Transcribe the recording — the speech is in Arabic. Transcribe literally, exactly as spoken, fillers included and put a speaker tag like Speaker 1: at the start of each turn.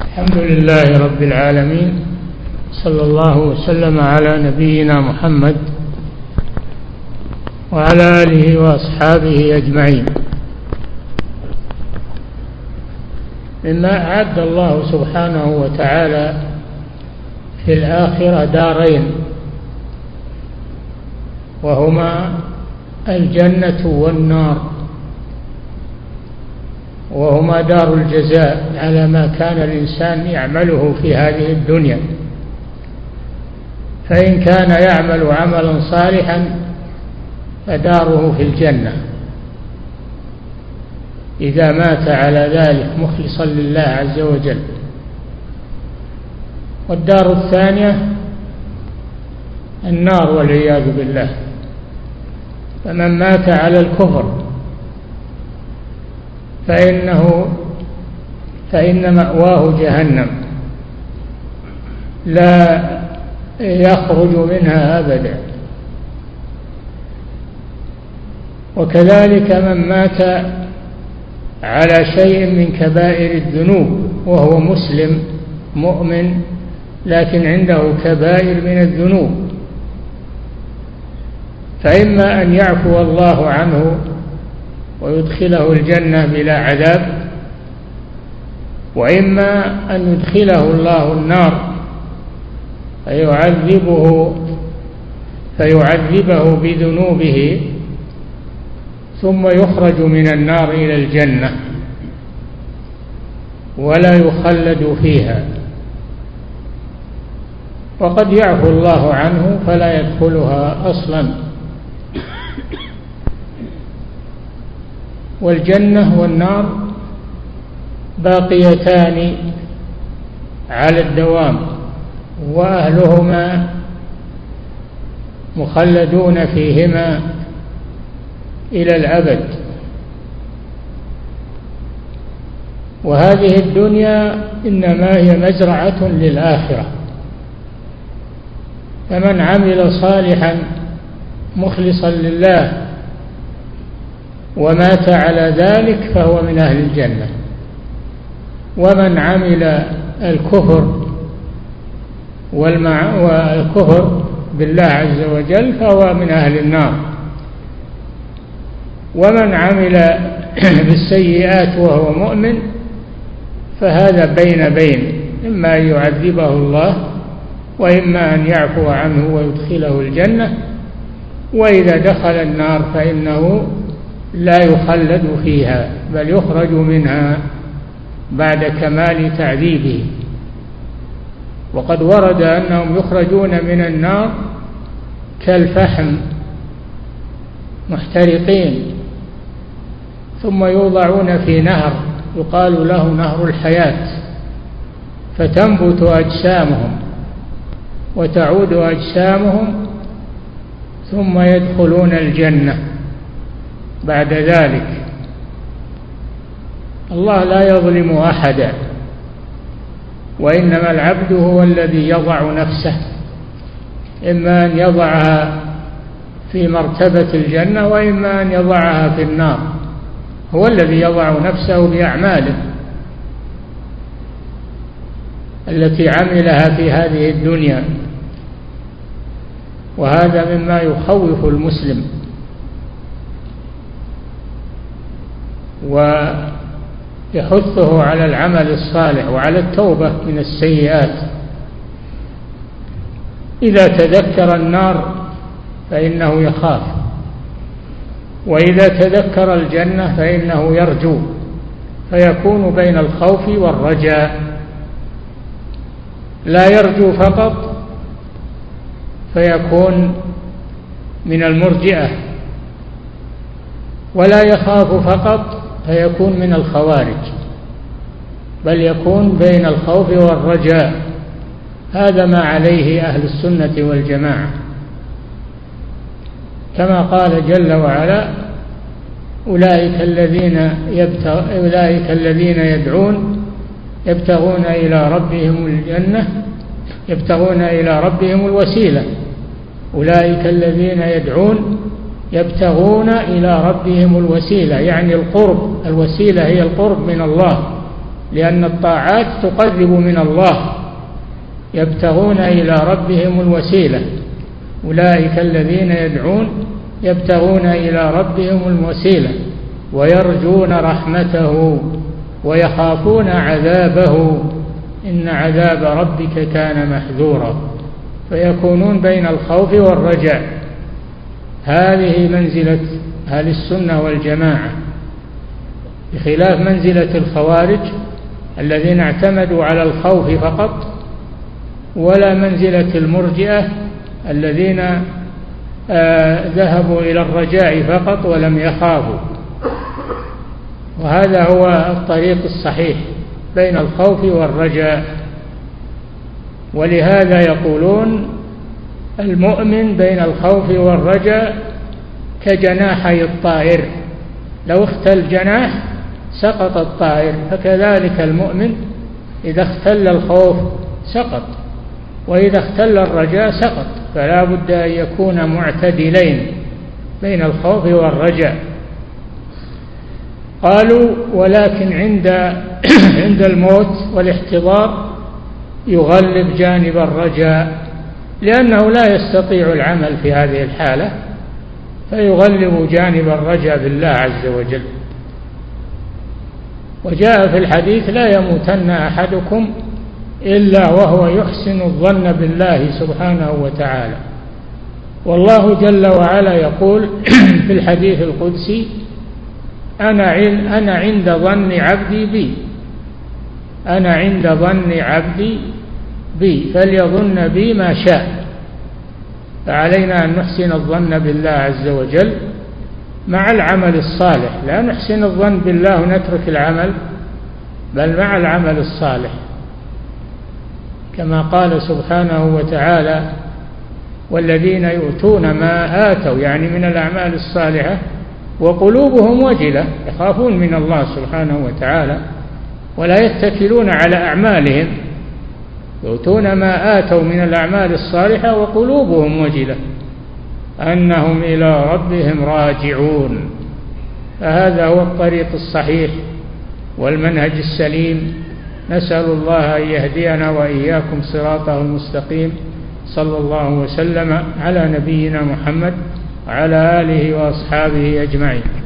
Speaker 1: الحمد لله رب العالمين، صلى الله وسلم على نبينا محمد وعلى آله وأصحابه أجمعين. مما أعد الله سبحانه وتعالى في الآخرة دارين، وهما الجنة والنار، وهما دار الجزاء على ما كان الإنسان يعمله في هذه الدنيا. فإن كان يعمل عملا صالحا فداره في الجنة إذا مات على ذلك مخلصا لله عز وجل. والدار الثانية النار والعياذ بالله. فمن مات على الكفر فإنه فإن مأواه جهنم لا يخرج منها أبدا. وكذلك من مات على شيء من كبائر الذنوب وهو مسلم مؤمن لكن عنده كبائر من الذنوب، فإما أن يعفو الله عنه ويدخله الجنة بلا عذاب، وإما أن يدخله الله النار فيعذبه فيعذبه بذنوبه ثم يخرج من النار إلى الجنة ولا يخلد فيها. وقد يعفو الله عنه فلا يدخلها أصلا. والجنة والنار باقيتان على الدوام، وأهلهما مخلدون فيهما إلى الأبد. وهذه الدنيا إنما هي مزرعة للآخرة، فمن عمل صالحا مخلصا لله ومات على ذلك فهو من أهل الجنة، ومن عمل الكفر والمع... والكفر بالله عز وجل فهو من أهل النار. ومن عمل بالسيئات وهو مؤمن فهذا بين بين، إما أن يعذبه الله وإما أن يعفو عنه ويدخله الجنة. وإذا دخل النار فإنه لا يخلد فيها بل يخرج منها بعد كمال تعذيبه. وقد ورد أنهم يخرجون من النار كالفحم محترقين، ثم يوضعون في نهر يقال له نهر الحياة، فتنبت أجسامهم وتعود أجسامهم ثم يدخلون الجنة بعد ذلك. الله لا يظلم أحدا، وإنما العبد هو الذي يضع نفسه، إما أن يضعها في مرتبة الجنة وإما أن يضعها في النار. هو الذي يضع نفسه بأعماله التي عملها في هذه الدنيا. وهذا مما يخوف المسلم ويحثه على العمل الصالح وعلى التوبة من السيئات. إذا تذكر النار فإنه يخاف، وإذا تذكر الجنة فإنه يرجو، فيكون بين الخوف والرجاء. لا يرجو فقط فيكون من المرجئة، ولا يخاف فقط فيكون من الخوارج، بل يكون بين الخوف والرجاء. هذا ما عليه أهل السنة والجماعة، كما قال جل وعلا: أولئك الذين يبتغ... أولئك الذين يدعون يبتغون إلى ربهم الجنة يبتغون إلى ربهم الوسيلة. أولئك الذين يدعون يبتغون إلى ربهم الوسيلة، يعني القرب. الوسيلة هي القرب من الله، لأن الطاعات تقرب من الله، يبتغون إلى ربهم الوسيلة، أولئك الذين يدعون يبتغون إلى ربهم الوسيلة ويرجون رحمته ويخافون عذابه، إن عذاب ربك كان محذورا، فيكونون بين الخوف والرجاء. هذه منزلة أهل السنة والجماعة، بخلاف منزلة الخوارج الذين اعتمدوا على الخوف فقط، ولا منزلة المرجئة الذين آه ذهبوا إلى الرجاء فقط ولم يخافوا. وهذا هو الطريق الصحيح بين الخوف والرجاء. ولهذا يقولون المؤمن بين الخوف والرجاء كجناحي الطائر، لو اختل جناح سقط الطائر، فكذلك المؤمن إذا اختل الخوف سقط، وإذا اختل الرجاء سقط، فلا بد أن يكون معتدلين بين الخوف والرجاء. قالوا ولكن عند عند الموت والاحتضار يغلب جانب الرجاء، لأنه لا يستطيع العمل في هذه الحالة، فيغلب جانب الرجاء بالله عز وجل. وجاء في الحديث لا يموتن أحدكم إلا وهو يحسن الظن بالله سبحانه وتعالى. والله جل وعلا يقول في الحديث القدسي أنا أنا عند ظن عبدي بي، أنا عند ظن عبدي بي فليظن بي ما شاء. فعلينا أن نحسن الظن بالله عز وجل مع العمل الصالح، لا نحسن الظن بالله ونترك العمل، بل مع العمل الصالح، كما قال سبحانه وتعالى والذين يؤتون ما آتوا، يعني من الأعمال الصالحة، وقلوبهم وجلة، يخافون من الله سبحانه وتعالى ولا يتكلون على أعمالهم، يؤتون ما آتوا من الأعمال الصالحة وقلوبهم وجلة أنهم إلى ربهم راجعون. فهذا هو الطريق الصحيح والمنهج السليم. نسأل الله أن يهدينا وإياكم صراطه المستقيم. صلى الله وسلم على نبينا محمد وعلى آله وأصحابه أجمعين.